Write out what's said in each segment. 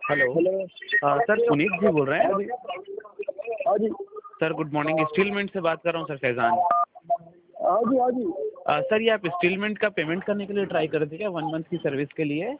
Hello. Hello. Sir Puneet ji बोल रहे हैं? हाँ जी। सर गुड मॉर्निंग, स्टीलमेंट से बात कर रहा हूँ सर, फैज़ान। हाँ जी, हाँ जी। सर ये आप स्टीलमेंट का पेमेंट करने के लिए ट्राई कर थे क्या 1 मंथ की सर्विस के लिए?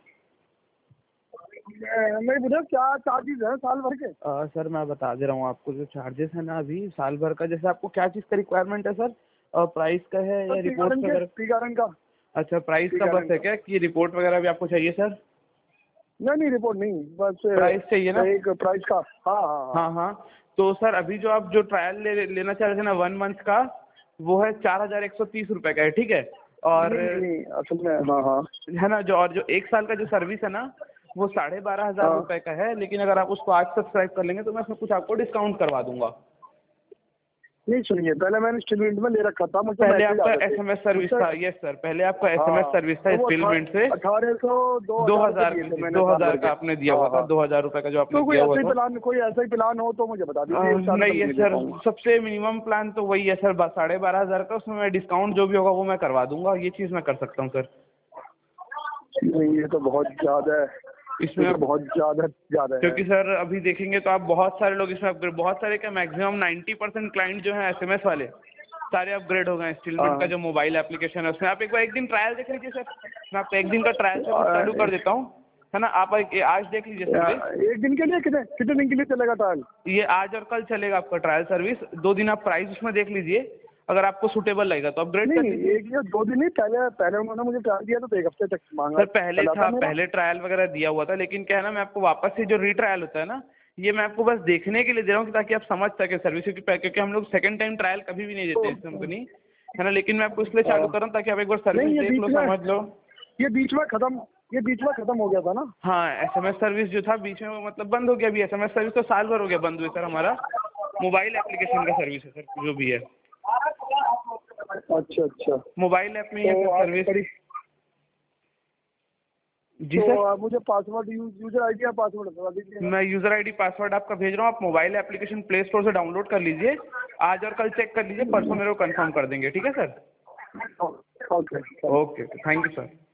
मैं पूछा क्या चार्जेस है साल भर के? सर मैं बता दे रहा हूँ आपको, जो चार्जेस है ना अभी साल भर का, जैसे आपको क्या चीज़ का रिक्वायरमेंट है सर? प्राइस का है या रिपोर्ट वगैरह? टी गार्डन का। अच्छा, प्राइस का बस है क्या कि रिपोर्ट वगैरह भी आपको चाहिए सर? नहीं रिपोर्ट नहीं, बस प्राइस चाहिए ना? एक प्राइस का। हाँ हाँ हाँ हाँ। तो सर अभी जो आप जो ट्रायल लेना चाह रहे थे ना 1 मंथ का, वो है 4130 रुपये का है, ठीक है? और नहीं असल में हाँ हाँ है ना, जो और जो 1 साल का जो सर्विस है ना, वो 12,500 हाँ। रुपये का है। लेकिन अगर आप उसको आज सब्सक्राइब कर लेंगे तो मैं उसमें कुछ आपको डिस्काउंट करवा दूंगा। नहीं सुनिए, पहले मैंने इंस्टॉलमेंट में ले रखा था, मुझे पहले मैसेज आपका आते थे एसएमएस सर्विस उससे। था, यस सर, पहले आपका एसएमएस हाँ सर्विस था तो वो इंस्टॉलमेंट से 1800 2000 रुपये 2000 दिए में थे जी, मैंने साल 2000 भर का के। आपने दिया हाँ हुआ था, हाँ। 2000 रुपये का जो आपने तो दिया हुआ था। कोई ऐसा ही प्लान हो तो मुझे बता दीजिए, इससे ज़्यादा तो नहीं है नहीं दे सर, पाऊंगा। सबसे मिनिमम प्लान तो वही है सर, 12,500 का। उसमें मैं डिस्काउंट जो भी होगा वो मैं करवा दूंगा, ये चीज़ मैं कर सकता हूँ सर। नहीं ये तो बहुत ज़्यादा है, ये इसमें तो बहुत ज़्यादा है। क्योंकि सर अभी देखेंगे तो आप बहुत सारे लोग इसमें अपग्रेड, बहुत सारे क्या मैक्सिमम 90% क्लाइंट जो है एसएमएस वाले सारे अपग्रेड हो गए हैं। स्टीलमेंट का हाँ जो मोबाइल एप्लीकेशन है उसमें आप एक बार एक दिन ट्रायल देख लीजिए सर। मैं आपको एक दिन का ट्रायल सर्विस चालू कर देता हूँ, है ना? आप आज देख लीजिए सर्विस। एक दिन के लिए कितने कितने दिन के लिए चलेगा ट्रायल? ये आज और कल चलेगा आपका ट्रायल सर्विस, 2 दिन आप प्राइस उसमें देख लीजिए, अगर आपको सूटेबल लगेगा तो अपग्रेड कर नहीं लीजिए। एक या 2 दिन नहीं, पहले पहले उन्होंने मुझे ट्रायल दिया तो 1 हफ्ते तक मांगा, सर पहले चला था था, मेरा। पहले ट्रायल वगैरह दिया हुआ था, लेकिन क्या है ना, मैं आपको वापस से जो रीट्रायल होता है ना, ये मैं आपको बस देखने के लिए दे रहा हूँ ताकि आप समझ सके सर्विस, क्योंकि हम लोग सेकंड टाइम ट्रायल कभी भी नहीं देते इस कंपनी, है ना? लेकिन मैं आपको इसलिए चालू कर रहा हूँ ताकि आप एक बार सर्विस नहीं देख लो, समझ लो। ये बीच में खत्म हो गया था ना। हाँ, एसएमएस सर्विस जो था बीच में वो मतलब बंद हो गया। अभी एसएमएस सर्विस तो साल भर हो गया बंद हुए सर। हमारा मोबाइल एप्लीकेशन का सर्विस है सर, जो भी है अच्छा अच्छा। मोबाइल ऐप में ही है तो सर आप सर्विस। जी तो सर, आप मुझे पासवर्ड यूजर आईडी या पासवर्ड बता दीजिए। मैं यूज़र आईडी पासवर्ड आपका भेज रहा हूँ, आप मोबाइल एप्लीकेशन प्ले स्टोर से डाउनलोड कर लीजिए। आज और कल चेक कर लीजिए, परसों मेरे को कंफर्म कर देंगे, ठीक है sir? Okay. Okay, thank you sir.